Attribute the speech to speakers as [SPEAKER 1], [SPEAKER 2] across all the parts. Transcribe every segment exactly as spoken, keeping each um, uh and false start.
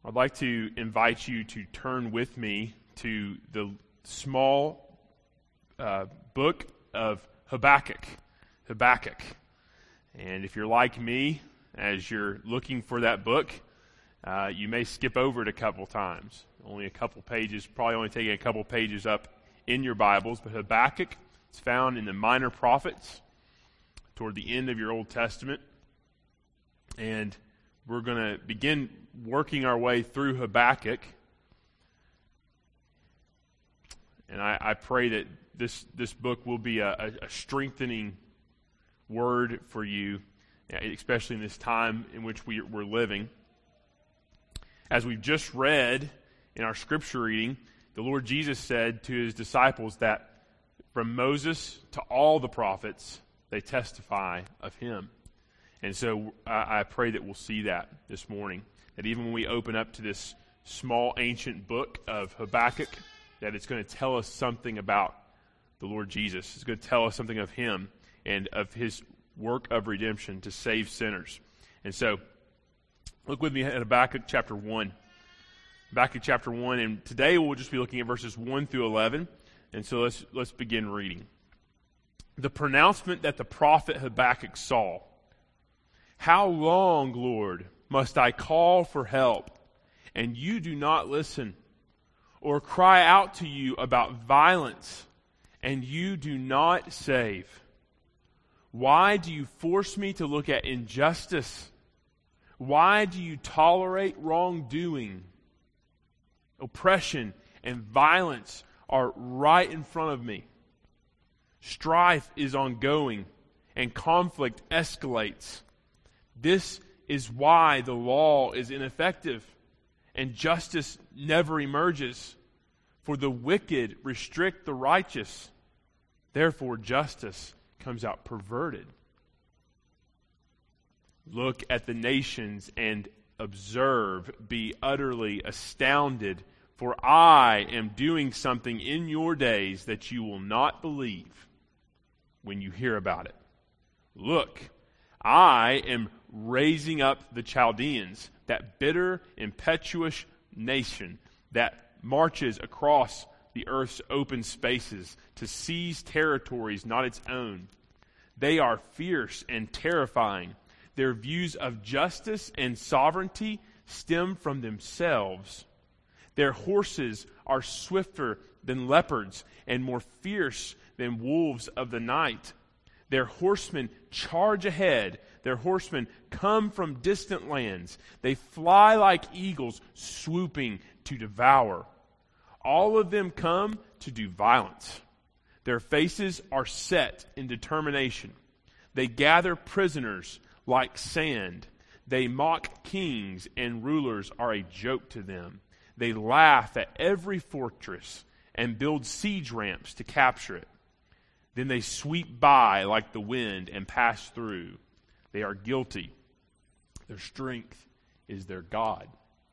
[SPEAKER 1] I'd like to invite you to turn with me to the small uh, book of Habakkuk. Habakkuk. And if you're like me, as you're looking for that book, uh, you may skip over it a couple times. Only a couple pages, probably only taking a couple pages up in your Bibles. But Habakkuk is found in the Minor Prophets toward the end of your Old Testament. And we're going to begin working our way through Habakkuk. And I, I pray that this, this book will be a, a strengthening word for you, especially in this time in which we, we're living. As we've just read in our scripture reading, the Lord Jesus said to his disciples that from Moses to all the prophets, they testify of him. And so I, I pray that we'll see that this morning, that even when we open up to this small ancient book of Habakkuk, that it's going to tell us something about the Lord Jesus. It's going to tell us something of him and of his work of redemption to save sinners. And so, look with me at Habakkuk chapter one. Habakkuk chapter one, and today we'll just be looking at verses one through eleven. And so let's let's begin reading. The pronouncement that the prophet Habakkuk saw. How long, Lord, must I call for help, and you do not listen? Or cry out to you about violence, and you do not save? Why do you force me to look at injustice? Why do you tolerate wrongdoing? Oppression and violence are right in front of me. Strife is ongoing, and conflict escalates. This is why the law is ineffective, and justice never emerges. For the wicked restrict the righteous. Therefore justice comes out perverted. Look at the nations and observe, be utterly astounded, for I am doing something in your days that you will not believe when you hear about it. Look, I am raising up the Chaldeans, that bitter, impetuous nation that marches across the earth's open spaces to seize territories not its own. They are fierce and terrifying. Their views of justice and sovereignty stem from themselves. Their horses are swifter than leopards and more fierce than wolves of the night. Their horsemen charge ahead. Their horsemen come from distant lands. They fly like eagles, swooping to devour. All of them come to do violence. Their faces are set in determination. They gather prisoners like sand. They mock kings, and rulers are a joke to them. They laugh at every fortress and build siege ramps to capture it. Then they sweep by like the wind and pass through. They are guilty. Their strength is their God.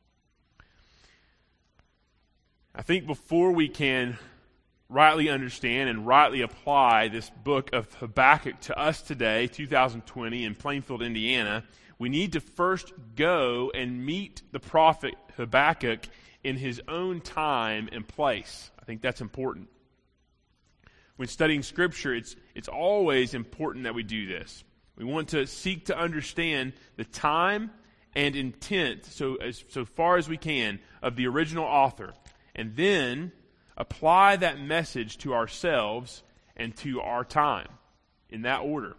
[SPEAKER 1] I think before we can rightly understand and rightly apply this book of Habakkuk to us today, two thousand twenty, in Plainfield, Indiana, we need to first go and meet the prophet Habakkuk in his own time and place. I think that's important. When studying Scripture, it's it's always important that we do this. We want to seek to understand the time and intent, so as so far as we can, of the original author, and then apply that message to ourselves and to our time, in that order.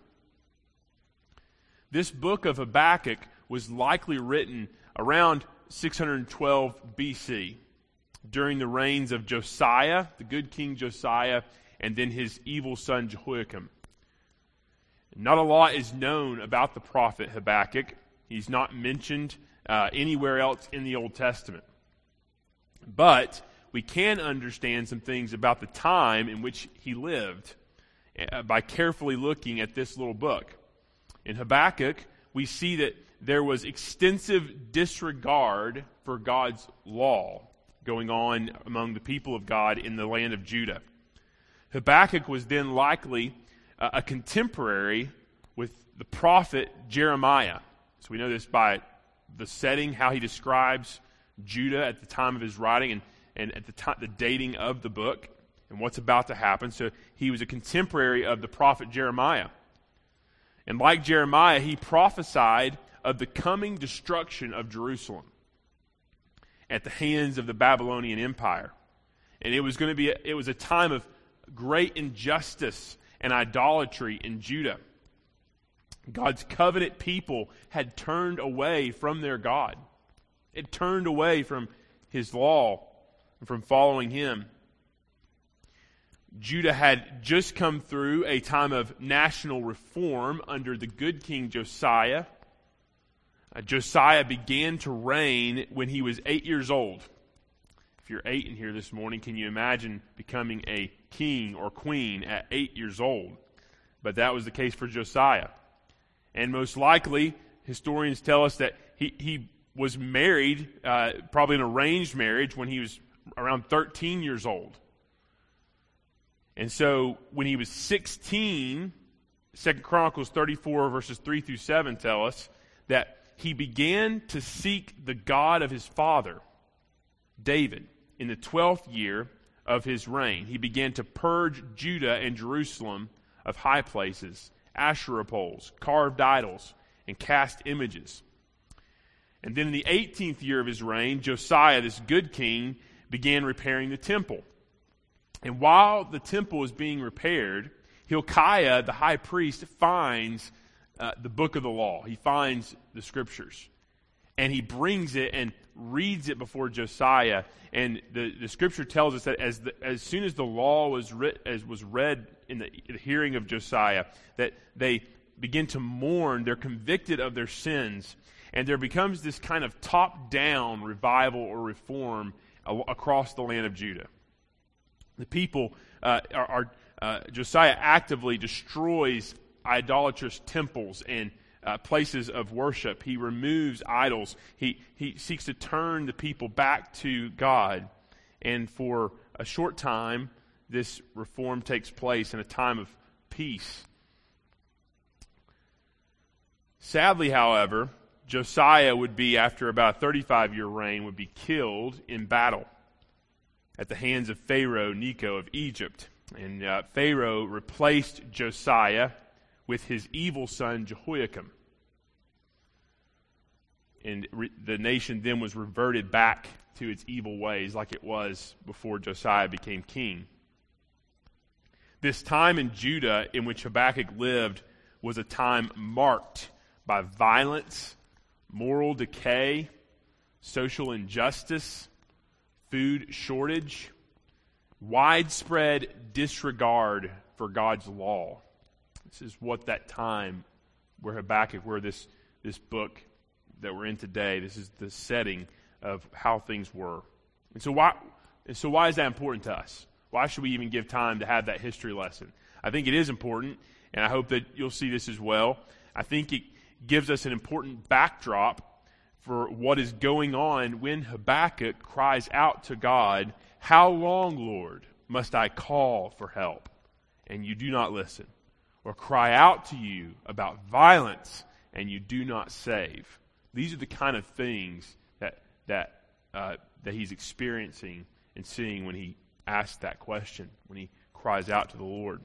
[SPEAKER 1] This book of Habakkuk was likely written around six hundred twelve B C, during the reigns of Josiah, the good king Josiah, and then his evil son Jehoiakim. Not a lot is known about the prophet Habakkuk. He's not mentioned uh, anywhere else in the Old Testament. But we can understand some things about the time in which he lived uh, by carefully looking at this little book. In Habakkuk, we see that there was extensive disregard for God's law going on among the people of God in the land of Judah. Habakkuk was then likely uh, a contemporary with the prophet Jeremiah. So we know this by the setting, how he describes Judah at the time of his writing and, and at the time, the dating of the book and what's about to happen. So he was a contemporary of the prophet Jeremiah. And like Jeremiah, he prophesied of the coming destruction of Jerusalem at the hands of the Babylonian Empire. And it was going to be, a, it was a time of great injustice and idolatry in Judah. God's covenant people had turned away from their God. It turned away from his law and from following him. Judah had just come through a time of national reform under the good king Josiah. Uh, Josiah began to reign when he was eight years old. If you're eight in here this morning, can you imagine becoming a king or queen at eight years old? But that was the case for Josiah. And most likely, historians tell us that he, he was married, uh, probably an arranged marriage, when he was around thirteen years old. And so when he was sixteen, Second Chronicles thirty-four verses three through seven tell us that he began to seek the God of his father, David, in the twelfth year of his reign. He began to purge Judah and Jerusalem of high places, Asherah poles, carved idols, and cast images. And then in the eighteenth year of his reign, Josiah, this good king, began repairing the temple. And while the temple was being repaired, Hilkiah, the high priest, finds uh, the book of the law. He finds the scriptures. And he brings it and reads it before Josiah. And the, the scripture tells us that as the, as soon as the law was writ, as was read in the, the hearing of Josiah, that they begin to mourn. They're convicted of their sins. And there becomes this kind of top-down revival or reform a, across the land of Judah. The people uh, are, are uh, Josiah actively destroys idolatrous temples and uh, places of worship. He removes idols. He he seeks to turn the people back to God. And for a short time, this reform takes place in a time of peace. Sadly, however, Josiah would be, after about a thirty-five year reign, would be killed in battle at the hands of Pharaoh Necho of Egypt. And uh, Pharaoh replaced Josiah with his evil son Jehoiakim. And re- the nation then was reverted back to its evil ways like it was before Josiah became king. This time in Judah in which Habakkuk lived was a time marked by violence, moral decay, social injustice, food shortage, widespread disregard for God's law. This is what that time where Habakkuk, where this, this book that we're in today, this is the setting of how things were. And so why, and so why is that important to us? Why should we even give time to have that history lesson? I think it is important, and I hope that you'll see this as well. I think it gives us an important backdrop for what is going on when Habakkuk cries out to God, "How long, Lord, must I call for help, and you do not listen? Or cry out to you about violence, and you do not save?" These are the kind of things that that uh, that he's experiencing and seeing when he asks that question, when he cries out to the Lord.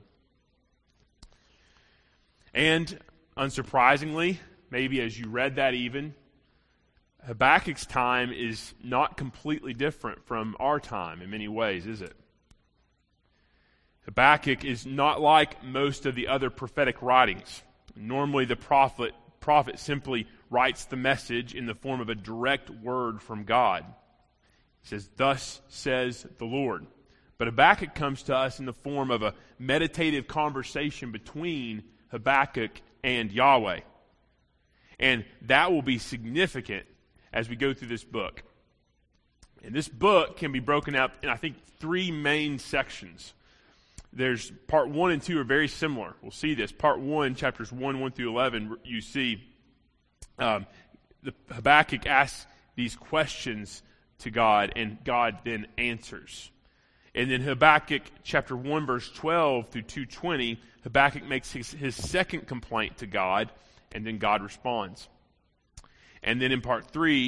[SPEAKER 1] And unsurprisingly, maybe as you read that even, Habakkuk's time is not completely different from our time in many ways, is it? Habakkuk is not like most of the other prophetic writings. Normally the prophet, prophet simply writes the message in the form of a direct word from God. He says, "Thus says the Lord." But Habakkuk comes to us in the form of a meditative conversation between Habakkuk and Yahweh. And that will be significant as we go through this book. And this book can be broken up in, I think, three main sections. There's part one and two are very similar. We'll see this. Part one, chapters one, one through eleven, you see um, the Habakkuk asks these questions to God, and God then answers. And then Habakkuk chapter one, verse twelve through two twenty, Habakkuk makes his, his second complaint to God, and then God responds. And then in part three,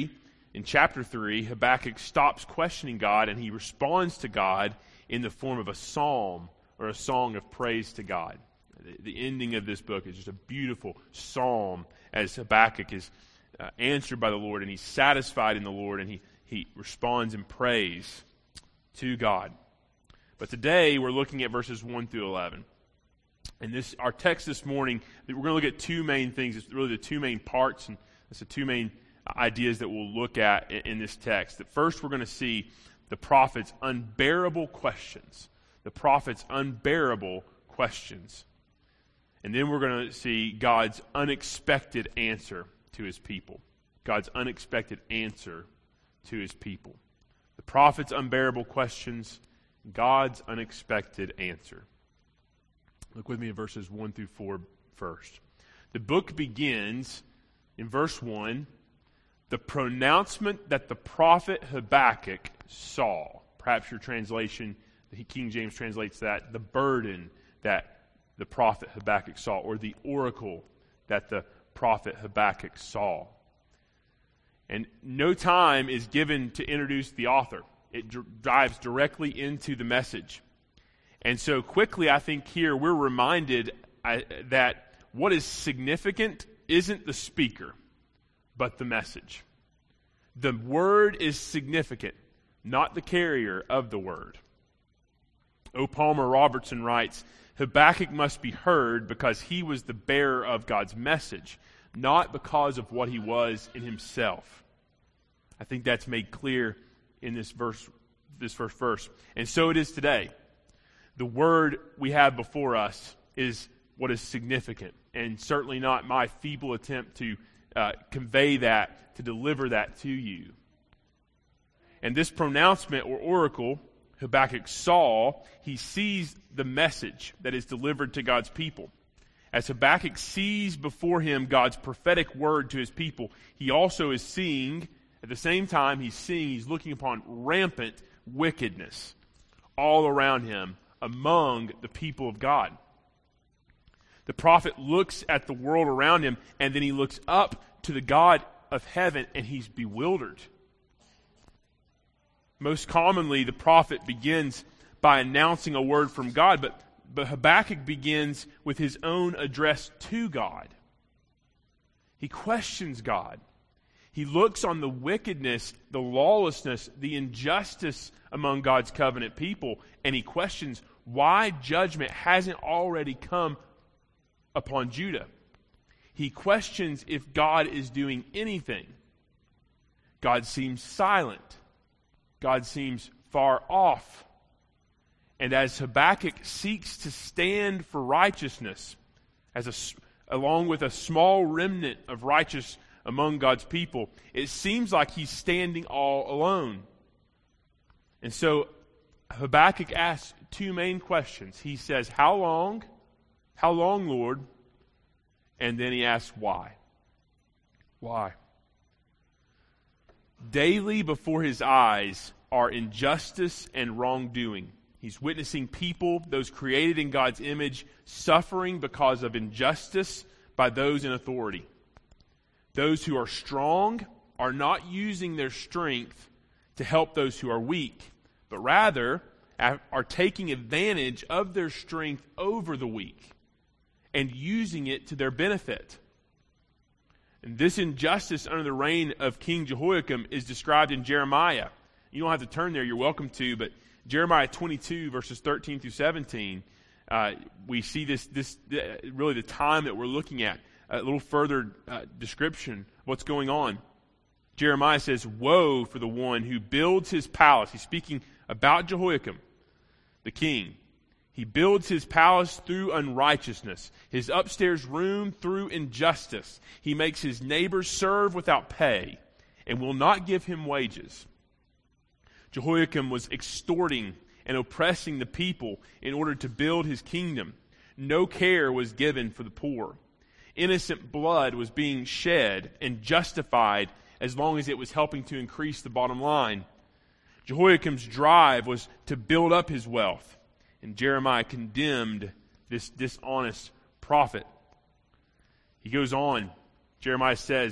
[SPEAKER 1] in chapter three, Habakkuk stops questioning God and he responds to God in the form of a psalm or a song of praise to God. The, the ending of this book is just a beautiful psalm as Habakkuk is uh, answered by the Lord and he's satisfied in the Lord and he, he responds in praise to God. But today we're looking at verses one through eleven. And this, our text this morning, we're going to look at two main things. It's really the two main parts, and it's the two main ideas that we'll look at in, in this text. That first, we're going to see the prophet's unbearable questions. The prophet's unbearable questions. And then we're going to see God's unexpected answer to his people. God's unexpected answer to his people. The prophet's unbearable questions, God's unexpected answer. Look with me in verses one through four first. The book begins in verse one, the pronouncement that the prophet Habakkuk saw. Perhaps your translation, the King James translates that, the burden that the prophet Habakkuk saw, or the oracle that the prophet Habakkuk saw. And no time is given to introduce the author. It d- dives directly into the message. And so quickly, I think here we're reminded uh, that what is significant isn't the speaker, but the message. The word is significant, not the carrier of the word. O. Palmer Robertson writes, Habakkuk must be heard because he was the bearer of God's message, not because of what he was in himself. I think that's made clear in this verse, this first verse. And so it is today. The word we have before us is what is significant, and certainly not my feeble attempt to uh, convey that, to deliver that to you. And this pronouncement or oracle, Habakkuk saw, he sees the message that is delivered to God's people. As Habakkuk sees before him God's prophetic word to his people, he also is seeing, at the same time he's seeing, he's looking upon rampant wickedness all around him, among the people of God. The prophet looks at the world around him, and then he looks up to the God of heaven, and he's bewildered. Most commonly, the prophet begins by announcing a word from God, but, but Habakkuk begins with his own address to God. He questions God. He looks on the wickedness, the lawlessness, the injustice among God's covenant people, and he questions why judgment hasn't already come upon Judah. He questions if God is doing anything. God seems silent. God seems far off. And as Habakkuk seeks to stand for righteousness, as a, along with a small remnant of righteous among God's people, it seems like he's standing all alone. And so Habakkuk asks two main questions. He says, how long? How long, Lord? And then he asks, why? Why? Daily before his eyes are injustice and wrongdoing. He's witnessing people, those created in God's image, suffering because of injustice by those in authority. Those who are strong are not using their strength to help those who are weak, but rather are taking advantage of their strength over the weak and using it to their benefit. And this injustice under the reign of King Jehoiakim is described in Jeremiah. You don't have to turn there, you're welcome to, but Jeremiah twenty-two, verses thirteen through seventeen, uh, we see this, this uh, really the time that we're looking at. A little further uh, description of what's going on. Jeremiah says, woe for the one who builds his palace. He's speaking about Jehoiakim, the king. He builds his palace through unrighteousness, his upstairs room through injustice. He makes his neighbors serve without pay and will not give him wages. Jehoiakim was extorting and oppressing the people in order to build his kingdom. No care was given for the poor. Innocent blood was being shed and justified as long as it was helping to increase the bottom line. Jehoiakim's drive was to build up his wealth, and Jeremiah condemned this dishonest prophet. He goes on, Jeremiah says,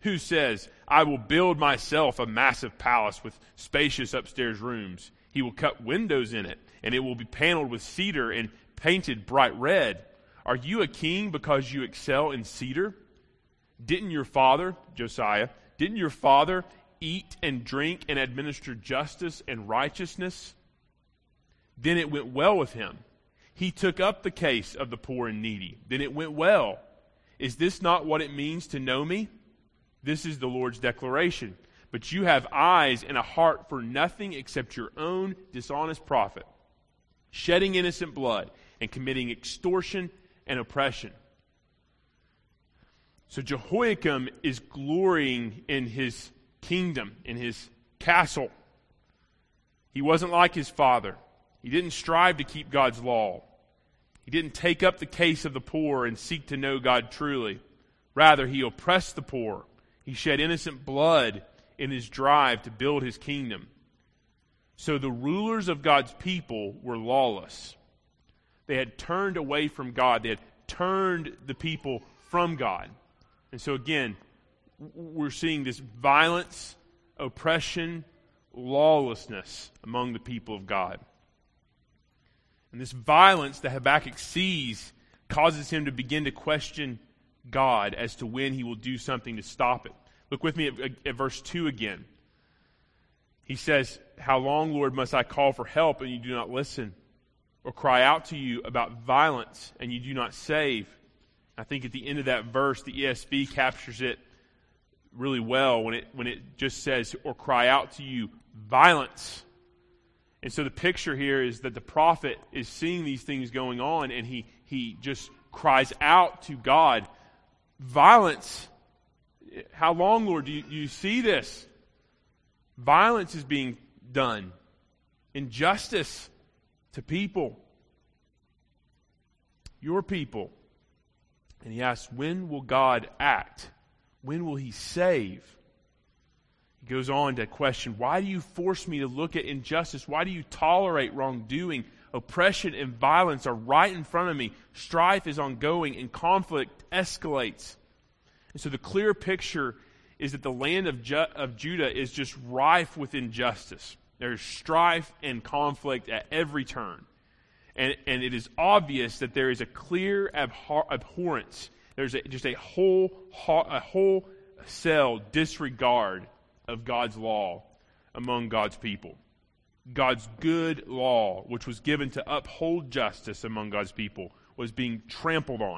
[SPEAKER 1] Who says, I will build myself a massive palace with spacious upstairs rooms? He will cut windows in it, and it will be paneled with cedar and painted bright red. Are you a king because you excel in cedar? Didn't your father, Josiah, didn't your father eat and drink and administer justice and righteousness? Then it went well with him. He took up the case of the poor and needy. Then it went well. Is this not what it means to know me? This is the Lord's declaration. But you have eyes and a heart for nothing except your own dishonest profit, shedding innocent blood and committing extortion and oppression. So Jehoiakim is glorying in his kingdom, in his castle. He wasn't like his father. He didn't strive to keep God's law. He didn't take up the case of the poor and seek to know God truly. Rather, he oppressed the poor. He shed innocent blood in his drive to build his kingdom. So the rulers of God's people were lawless. They had turned away from God. They had turned the people from God. And so again, we're seeing this violence, oppression, lawlessness among the people of God. And this violence that Habakkuk sees causes him to begin to question God as to when he will do something to stop it. Look with me at, at verse two again. He says, how long, Lord, must I call for help and you do not listen? Or cry out to you about violence and you do not save? I think at the end of that verse, the E S V captures it really well when it when it just says, or cry out to you violence. And so the picture here is that the prophet is seeing these things going on, and he he just cries out to God, violence. How long, Lord, do you, do you see this? Violence is being done. Injustice to people. Your people. And he asks, when will God act? When will he save? He goes on to question, why do you force me to look at injustice? Why do you tolerate wrongdoing? Oppression and violence are right in front of me. Strife is ongoing and conflict escalates. And so the clear picture is that the land of, Ju- of Judah is just rife with injustice. There's strife and conflict at every turn. And, and it is obvious that there is a clear abhor- abhorrence. There's a, just a whole, a wholesale disregard of God's law among God's people. God's good law, which was given to uphold justice among God's people, was being trampled on.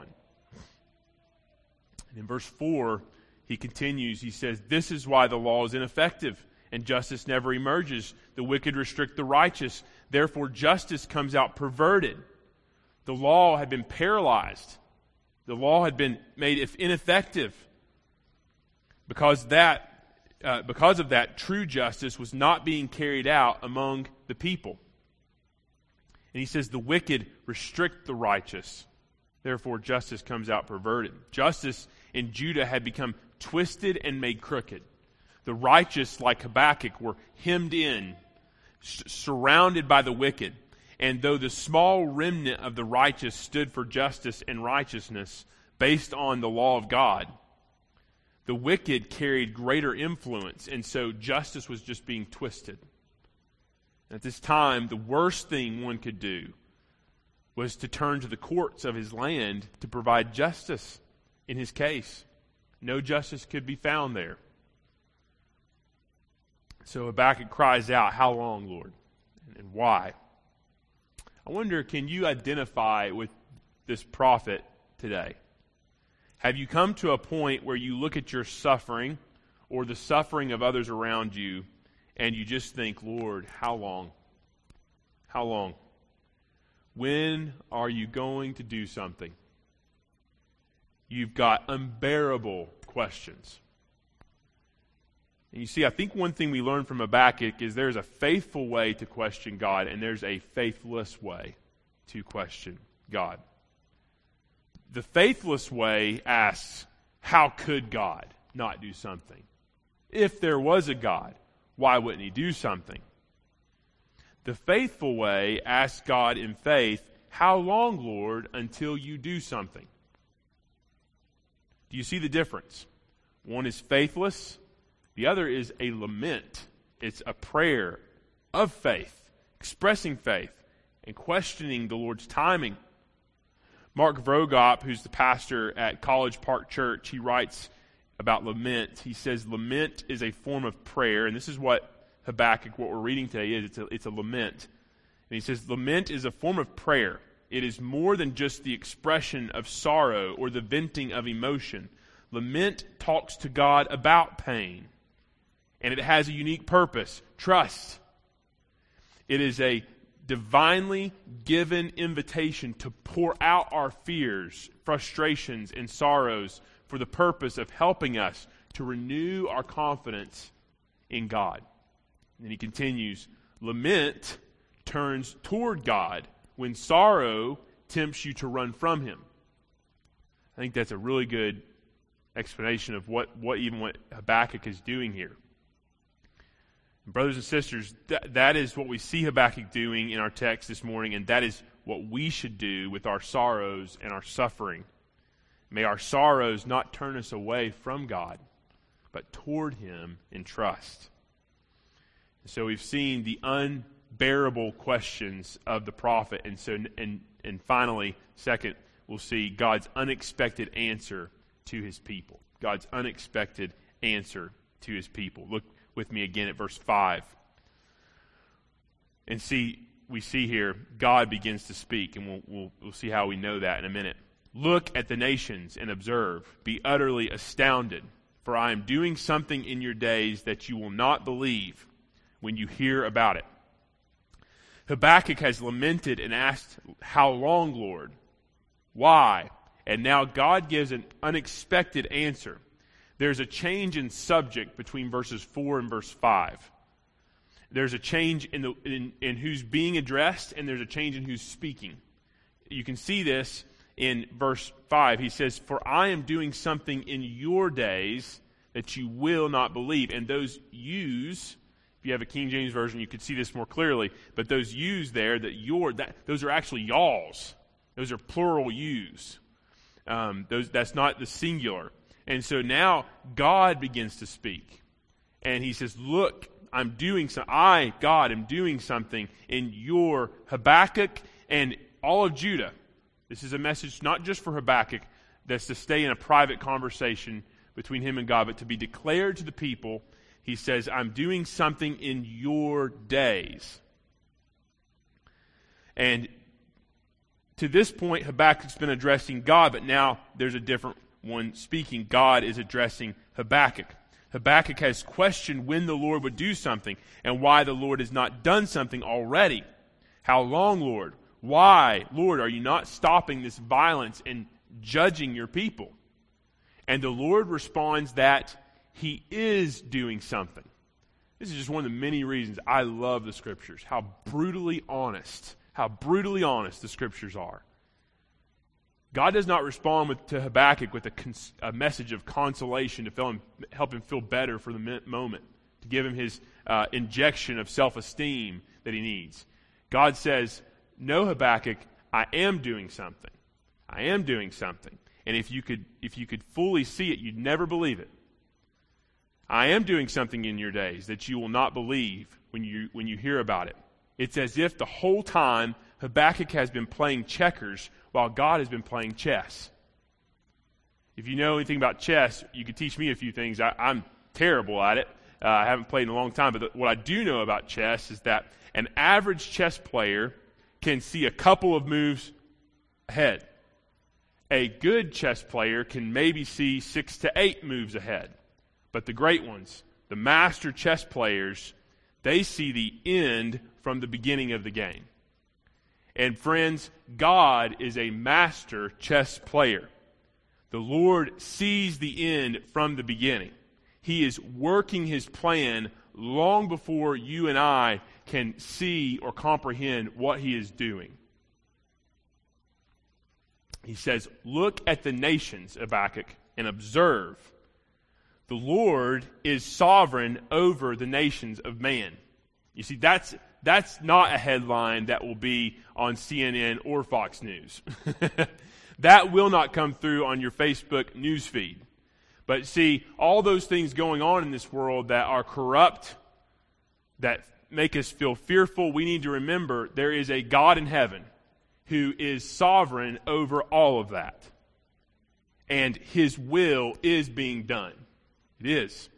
[SPEAKER 1] And in verse four, he continues, he says, this is why the law is ineffective and justice never emerges. The wicked restrict the righteous. Therefore, justice comes out perverted. The law had been paralyzed. The law had been made ineffective. Because that, uh, because of that, true justice was not being carried out among the people. And he says, the wicked restrict the righteous. Therefore, justice comes out perverted. Justice in Judah had become twisted and made crooked. The righteous, like Habakkuk, were hemmed in, s- surrounded by the wicked. And though the small remnant of the righteous stood for justice and righteousness based on the law of God, the wicked carried greater influence, and so justice was just being twisted. At this time, the worst thing one could do was to turn to the courts of his land to provide justice in his case. No justice could be found there. So Habakkuk cries out, how long, Lord? And why? I wonder, can you identify with this prophet today? Have you come to a point where you look at your suffering or the suffering of others around you and you just think, Lord, how long? How long? When are you going to do something? You've got unbearable questions. And you see, I think one thing we learn from Habakkuk is there's a faithful way to question God and there's a faithless way to question God. The faithless way asks, how could God not do something? If there was a God, why wouldn't he do something? The faithful way asks God in faith, how long, Lord, until you do something? Do you see the difference? One is faithless. The other is a lament. It's a prayer of faith, expressing faith and questioning the Lord's timing. Mark Vrogop, who's the pastor at College Park Church, he writes about lament. He says, lament is a form of prayer, and this is what Habakkuk, what we're reading today, is. It's a, it's a lament. And he says, lament is a form of prayer. It is more than just the expression of sorrow or the venting of emotion. Lament talks to God about pain, and it has a unique purpose, trust. It is a divinely given invitation to pour out our fears, frustrations, and sorrows for the purpose of helping us to renew our confidence in God. And he continues, lament turns toward God when sorrow tempts you to run from Him. I think that's a really good explanation of what, what even what Habakkuk is doing here. Brothers and sisters, that, that is what we see Habakkuk doing in our text this morning, and that is what we should do with our sorrows and our suffering. May our sorrows not turn us away from God, but toward Him in trust. And so we've seen the unbearable questions of the prophet, and so and and finally, second, we'll see God's unexpected answer to His people. God's unexpected answer to His people. Look with me again at verse five. And see, we see here, God begins to speak, and we'll, we'll, we'll see how we know that in a minute. Look at the nations and observe. Be utterly astounded, for I am doing something in your days that you will not believe when you hear about it. Habakkuk has lamented and asked, how long, Lord? Why? And now God gives an unexpected answer. There's a change in subject between verses four and verse five. There's a change in, the, in, in who's being addressed, and there's a change in who's speaking. You can see this in verse five. He says, for I am doing something in your days that you will not believe. And those yous, if you have a King James Version, you could see this more clearly. But those yous there, that your, that those are actually y'alls. Those are plural yous. Um, those that's not the singular. And so now God begins to speak. And he says, look, I'm doing some, I, God, am doing something in your Habakkuk and all of Judah. This is a message not just for Habakkuk that's to stay in a private conversation between him and God, but to be declared to the people. He says, I'm doing something in your days. And to this point, Habakkuk's been addressing God, but now there's a different one speaking. God is addressing Habakkuk. Habakkuk has questioned when the Lord would do something and why the Lord has not done something already. How long, Lord? Why, Lord, are you not stopping this violence and judging your people? And the Lord responds that He is doing something. This is just one of the many reasons I love the Scriptures. How brutally honest, how brutally honest the Scriptures are. God does not respond with, to Habakkuk with a, cons, a message of consolation to feel him, help him feel better for the moment, to give him his uh, injection of self-esteem that he needs. God says, no, Habakkuk, I am doing something. I am doing something. And if you could, if you could fully see it, you'd never believe it. I am doing something in your days that you will not believe when you when you hear about it. It's as if the whole time Habakkuk has been playing checkers while God has been playing chess. If you know anything about chess, you could teach me a few things. I, I'm terrible at it. Uh, I haven't played in a long time, but the, what I do know about chess is that an average chess player can see a couple of moves ahead. A good chess player can maybe see six to eight moves ahead. But the great ones, the master chess players, they see the end from the beginning of the game. And friends, God is a master chess player. The Lord sees the end from the beginning. He is working His plan long before you and I can see or comprehend what He is doing. He says, look at the nations, Habakkuk, and observe. The Lord is sovereign over the nations of man. You see, that's that's not a headline that will be on C N N or Fox News. That will not come through on your Facebook news feed. But see, all those things going on in this world that are corrupt, that make us feel fearful, we need to remember there is a God in heaven who is sovereign over all of that. And his will is being done. It is.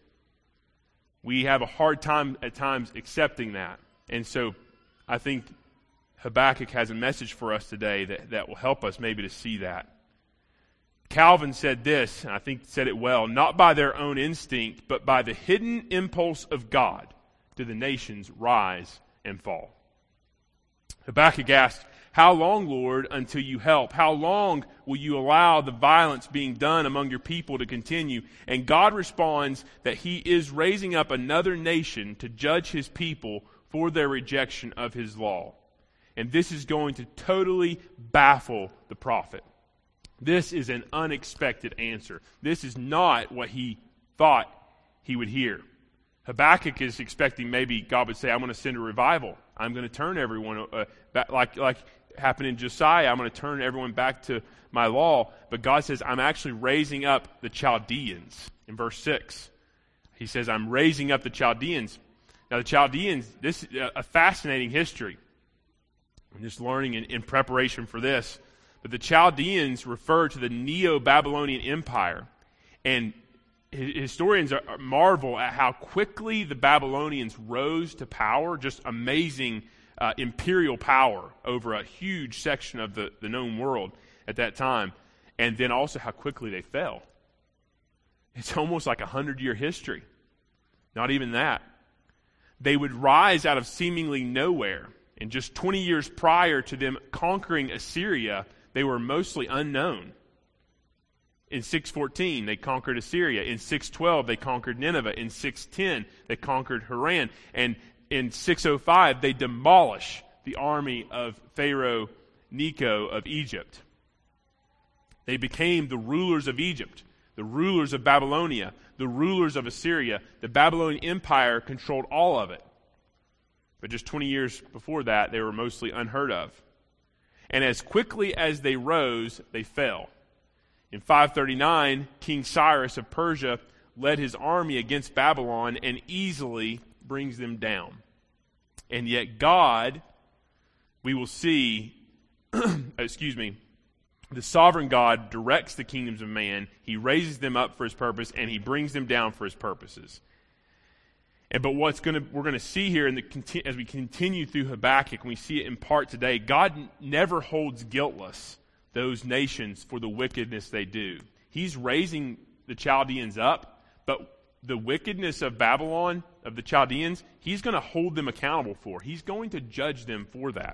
[SPEAKER 1] We have a hard time at times accepting that. And so I think Habakkuk has a message for us today that, that will help us maybe to see that. Calvin said this, and I think said it well, not by their own instinct, but by the hidden impulse of God do the nations rise and fall. Habakkuk asked, how long, Lord, until you help? How long will you allow the violence being done among your people to continue? And God responds that he is raising up another nation to judge his people for their rejection of his law. And this is going to totally baffle the prophet. This is an unexpected answer. This is not what he thought he would hear. Habakkuk is expecting maybe God would say, I'm going to send a revival. I'm going to turn everyone, uh, back, like, like happened in Josiah, I'm going to turn everyone back to my law. But God says, I'm actually raising up the Chaldeans. In verse six, he says, I'm raising up the Chaldeans. Now the Chaldeans, this is a fascinating history. I'm just learning in, in preparation for this. But the Chaldeans refer to the Neo-Babylonian Empire. And historians are, marvel at how quickly the Babylonians rose to power, just amazing uh, imperial power over a huge section of the, the known world at that time. And then also how quickly they fell. It's almost like a hundred-year history. Not even that. They would rise out of seemingly nowhere. And just twenty years prior to them conquering Assyria, they were mostly unknown. In six fourteen, they conquered Assyria. In six twelve, they conquered Nineveh. In six ten, they conquered Haran. And in six oh five, they demolish the army of Pharaoh Necho of Egypt. They became the rulers of Egypt, the rulers of Babylonia, the rulers of Assyria. The Babylonian Empire controlled all of it. But just twenty years before that, they were mostly unheard of. And as quickly as they rose, they fell. In five thirty-nine, King Cyrus of Persia led his army against Babylon and easily brings them down. And yet God, we will see, excuse me, the sovereign God directs the kingdoms of man. He raises them up for his purpose, and he brings them down for his purposes. And but what's going to we're going to see here in the as we continue through Habakkuk, and we see it in part today, God never holds guiltless those nations for the wickedness they do. He's raising the Chaldeans up, but the wickedness of Babylon, of the Chaldeans, he's going to hold them accountable for. He's going to judge them for that.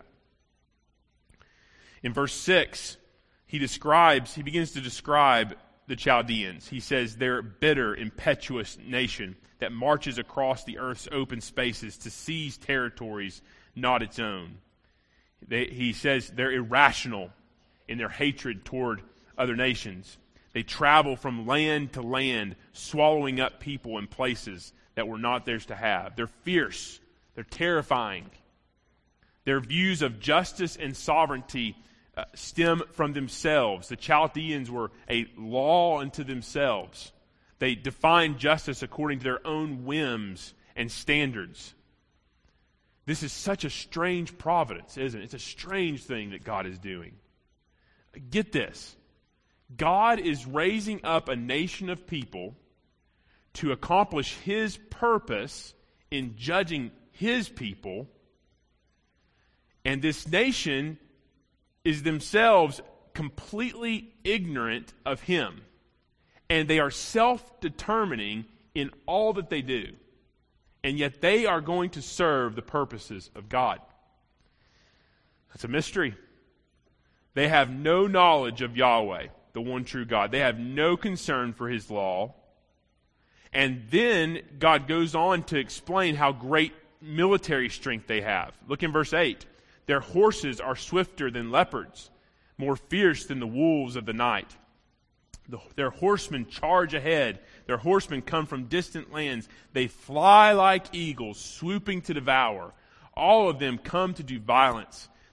[SPEAKER 1] In verse six, he describes, he begins to describe the Chaldeans. He says they're a bitter, impetuous nation that marches across the earth's open spaces to seize territories not its own. They, he says they're irrational in their hatred toward other nations. They travel from land to land, swallowing up people in places that were not theirs to have. They're fierce. They're terrifying. Their views of justice and sovereignty uh, stem from themselves. The Chaldeans were a law unto themselves. They defined justice according to their own whims and standards. This is such a strange providence, isn't it? It's a strange thing that God is doing. Get this. God is raising up a nation of people to accomplish his purpose in judging his people. And this nation is themselves completely ignorant of him. And they are self-determining in all that they do. And yet they are going to serve the purposes of God. That's a mystery. They have no knowledge of Yahweh, the one true God. They have no concern for his law. And then God goes on to explain how great military strength they have. Look in verse eight. Their horses are swifter than leopards, more fierce than the wolves of the night. The, their horsemen charge ahead. Their horsemen come from distant lands. They fly like eagles, swooping to devour. All of them come to do violence.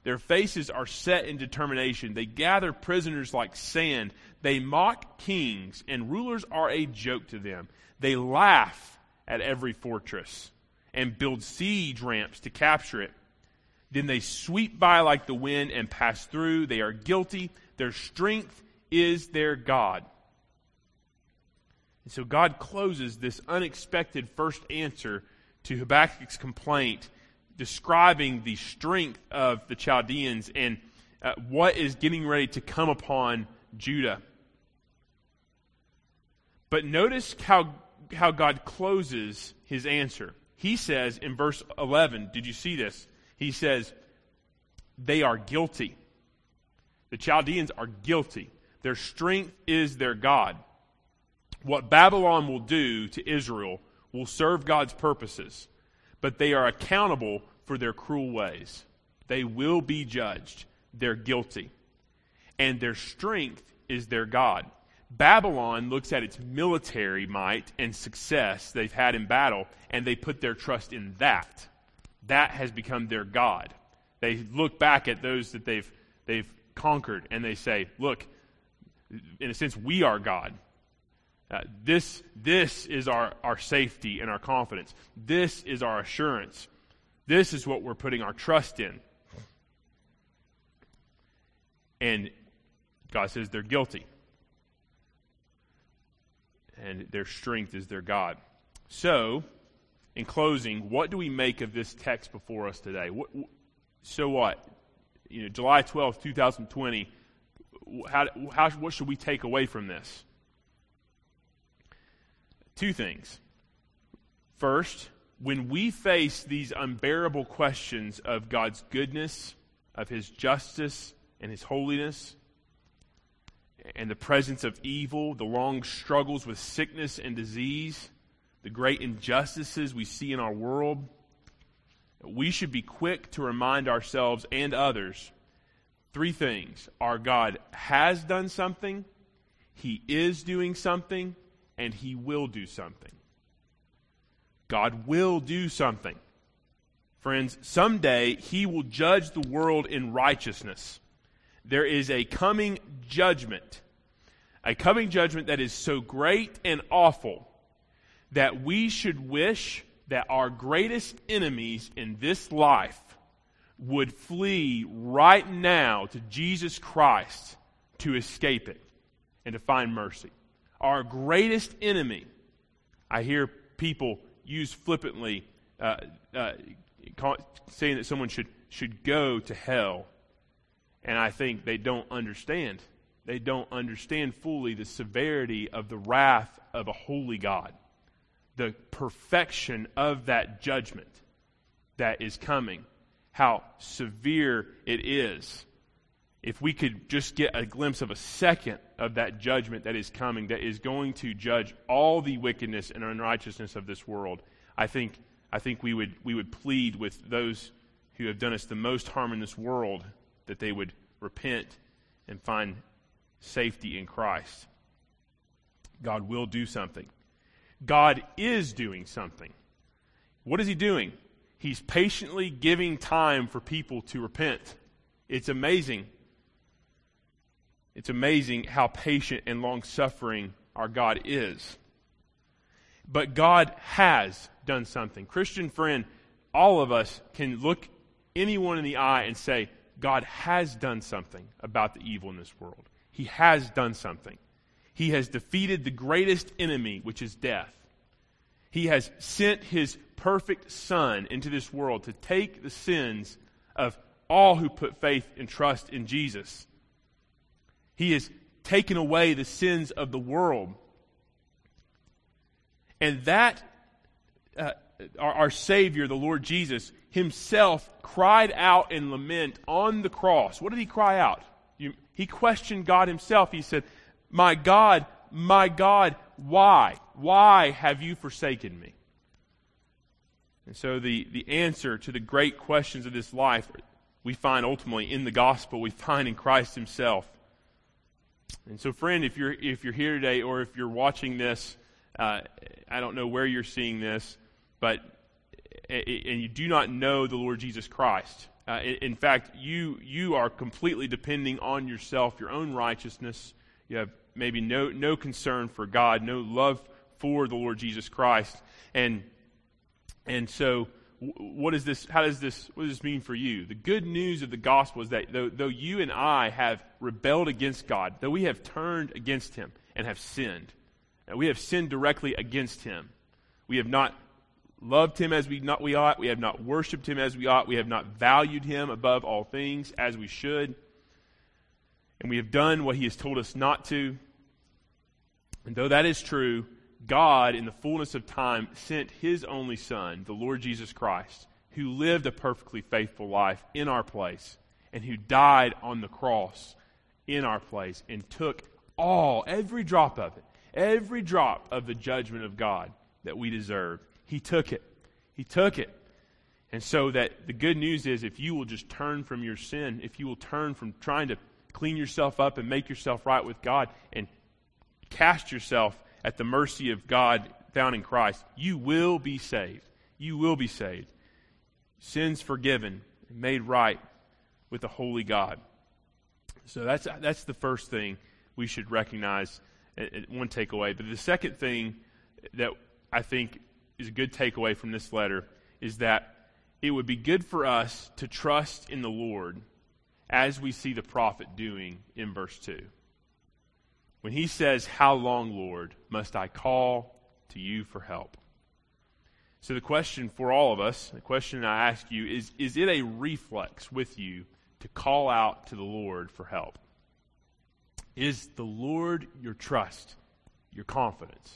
[SPEAKER 1] Their faces are set in determination. They gather prisoners like sand. They mock kings, and rulers are a joke to them. They laugh at every fortress and build siege ramps to capture it. Then they sweep by like the wind and pass through. They are guilty. Their strength is their God. And so God closes this unexpected first answer to Habakkuk's complaint, describing the strength of the Chaldeans and uh, what is getting ready to come upon Judah. But notice how, how God closes his answer. He says in verse eleven, did you see this? He says, they are guilty. The Chaldeans are guilty. Their strength is their God. What Babylon will do to Israel will serve God's purposes, but they are accountable for their cruel ways. They will be judged. They're guilty. And their strength is their God. Babylon looks at its military might and success they've had in battle, and they put their trust in that. That has become their God. They look back at those that they've they've conquered, and they say, look, in a sense, we are God. Uh, this, this is our, our safety and our confidence. This is our assurance. This is what we're putting our trust in. And God says they're guilty. And their strength is their God. So, in closing, what do we make of this text before us today? What, so what? You know, July twelfth, twenty twenty, how, how, what should we take away from this? Two things. First, when we face these unbearable questions of God's goodness, of His justice and His holiness, and the presence of evil, the long struggles with sickness and disease, the great injustices we see in our world, we should be quick to remind ourselves and others three things. Our God has done something, He is doing something, and He will do something. God will do something. Friends, someday He will judge the world in righteousness. There is a coming judgment, a coming judgment that is so great and awful that we should wish that our greatest enemies in this life would flee right now to Jesus Christ to escape it and to find mercy. Our greatest enemy, I hear people use flippantly, uh, uh, call, saying that someone should, should go to hell. And I think they don't understand. They don't understand fully the severity of the wrath of a holy God. The perfection of that judgment that is coming. How severe it is. If we could just get a glimpse of a second of that judgment that is coming, that is going to judge all the wickedness and unrighteousness of this world, I think I think we would we would plead with those who have done us the most harm in this world that they would repent and find safety in Christ. God will do something. God is doing something. What is He doing? He's patiently giving time for people to repent. It's amazing. It's amazing how patient and long-suffering our God is. But God has done something. Christian friend, all of us can look anyone in the eye and say, God has done something about the evil in this world. He has done something. He has defeated the greatest enemy, which is death. He has sent His perfect Son into this world to take the sins of all who put faith and trust in Jesus. He has taken away the sins of the world. And that, uh, our, our Savior, the Lord Jesus, Himself cried out in lament on the cross. What did He cry out? You, he questioned God Himself. He said, my God, my God, why? Why have you forsaken me? And so the, the answer to the great questions of this life we find ultimately in the gospel, we find in Christ Himself. And so, friend, if you're if you're here today, or if you're watching this, uh, I don't know where you're seeing this, but and you do not know the Lord Jesus Christ. Uh, in, in fact, you you are completely depending on yourself, your own righteousness. You have maybe no no concern for God, no love for the Lord Jesus Christ, and and so what is this? How does this? What does this mean for you? The good news of the gospel is that though, though you and I have rebelled against God, though we have turned against Him and have sinned, and we have sinned directly against Him, we have not loved Him as we not we ought. We have not worshipped Him as we ought. We have not valued Him above all things as we should, and we have done what He has told us not to. And though that is true, God, in the fullness of time, sent His only Son, the Lord Jesus Christ, who lived a perfectly faithful life in our place, and who died on the cross in our place, and took all, every drop of it, every drop of the judgment of God that we deserved. He took it. He took it. And so that the good news is, if you will just turn from your sin, if you will turn from trying to clean yourself up and make yourself right with God, and cast yourself at the mercy of God found in Christ, you will be saved. You will be saved. Sins forgiven and made right with a holy God. So that's that's the first thing we should recognize, one takeaway. But the second thing that I think is a good takeaway from this letter is that it would be good for us to trust in the Lord as we see the prophet doing in verse two. When he says, "How long, Lord, must I call to you for help?" So the question for all of us, the question I ask you is, is it a reflex with you to call out to the Lord for help? Is the Lord your trust, your confidence?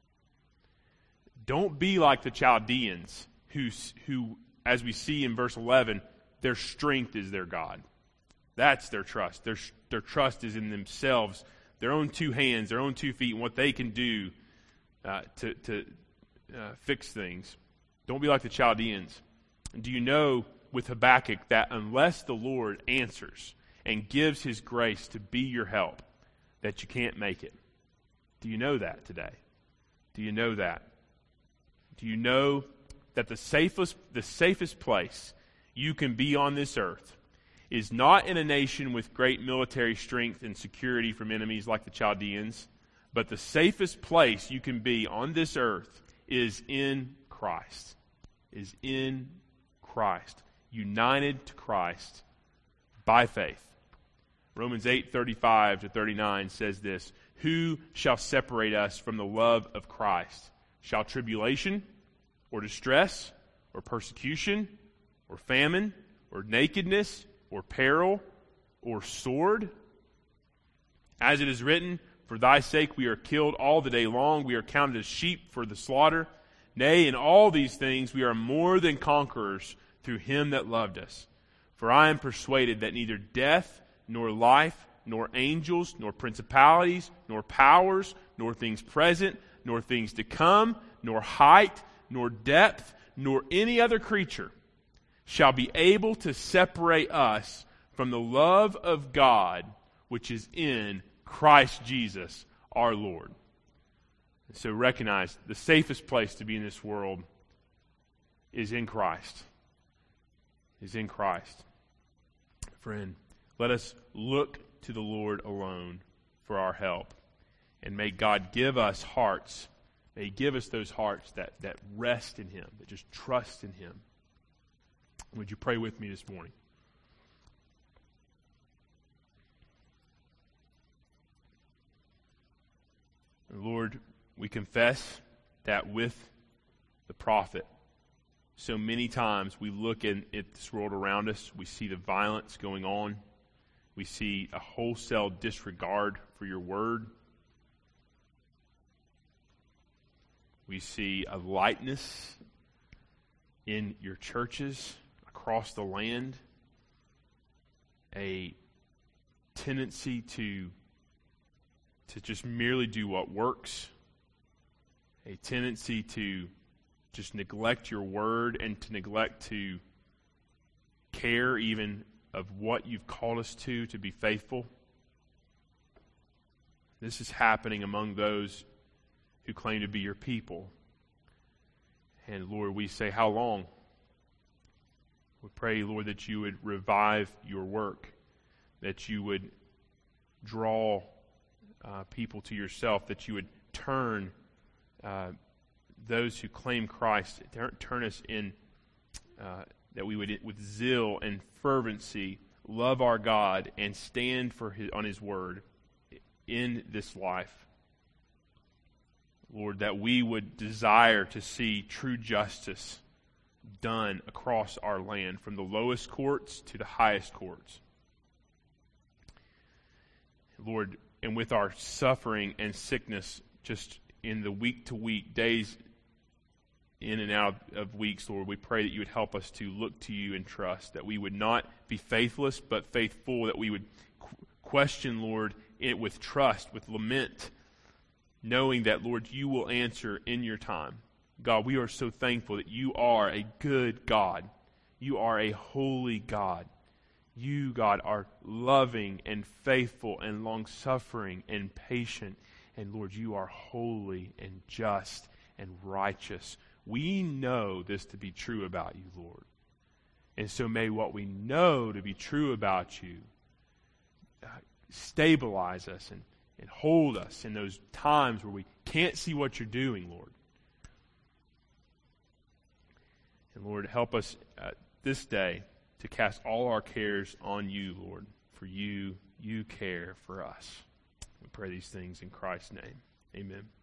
[SPEAKER 1] Don't be like the Chaldeans who, who, as we see in verse eleven, their strength is their God. That's their trust. Their, their trust is in themselves, their own two hands, their own two feet, and what they can do uh, to, to uh, fix things. Don't be like the Chaldeans. Do you know with Habakkuk that unless the Lord answers and gives His grace to be your help, that you can't make it? Do you know that today? Do you know that? Do you know that the safest, the safest place you can be on this earth is not in a nation with great military strength and security from enemies like the Chaldeans, but the safest place you can be on this earth is in Christ. Is in Christ. United to Christ by faith. Romans eight thirty-five to thirty-nine says this: "Who shall separate us from the love of Christ? Shall tribulation, or distress, or persecution, or famine, or nakedness, or peril, or sword? As it is written, for thy sake we are killed all the day long. We are counted as sheep for the slaughter. Nay, in all these things we are more than conquerors through Him that loved us. For I am persuaded that neither death, nor life, nor angels, nor principalities, nor powers, nor things present, nor things to come, nor height, nor depth, nor any other creature shall be able to separate us from the love of God which is in Christ Jesus our Lord." And so recognize the safest place to be in this world is in Christ. Is in Christ. Friend, let us look to the Lord alone for our help. And may God give us hearts, may He give us those hearts that, that rest in Him, that just trust in Him. Would you pray with me this morning? Lord, we confess that with the prophet, so many times we look in, at this world around us, we see the violence going on, we see a wholesale disregard for your word, we see a lightness in your churches across the land, a tendency to to just merely do what works, a tendency to just neglect your word and to neglect to care even of what you've called us to, to be faithful. This is happening among those who claim to be your people. And Lord, we say, how long? We pray, Lord, that you would revive your work, that you would draw uh, people to yourself, that you would turn uh, those who claim Christ, turn, turn us in, uh, that we would, with zeal and fervency, love our God and stand for his, on his word in this life. Lord, that we would desire to see true justice done across our land, from the lowest courts to the highest courts. Lord, and with our suffering and sickness just in the week-to-week, days in and out of weeks, Lord, we pray that you would help us to look to you and trust, that we would not be faithless but faithful, that we would qu- question, Lord, it with trust, with lament, knowing that, Lord, you will answer in your time. God, we are so thankful that you are a good God. You are a holy God. You, God, are loving and faithful and long-suffering and patient. And, Lord, you are holy and just and righteous. We know this to be true about you, Lord. And so may what we know to be true about you uh, stabilize us and, and hold us in those times where we can't see what you're doing, Lord. And Lord, help us uh, this day to cast all our cares on you, Lord, for you, you care for us. We pray these things in Christ's name. Amen.